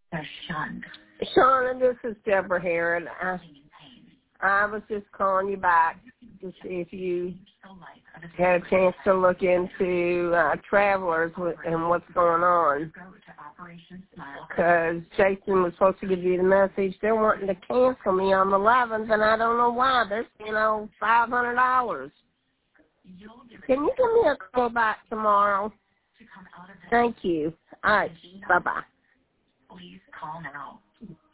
They're shunned. Shauna, this is Deborah Herod. I was just calling you back to see if you had a chance to look into travelers and what's going on. Because Jason was supposed to give you the message. They're wanting to cancel me on the 11th, and I don't know why. They're, $500. Can you give me a call back tomorrow? Thank you. All right. Bye-bye. Please call now.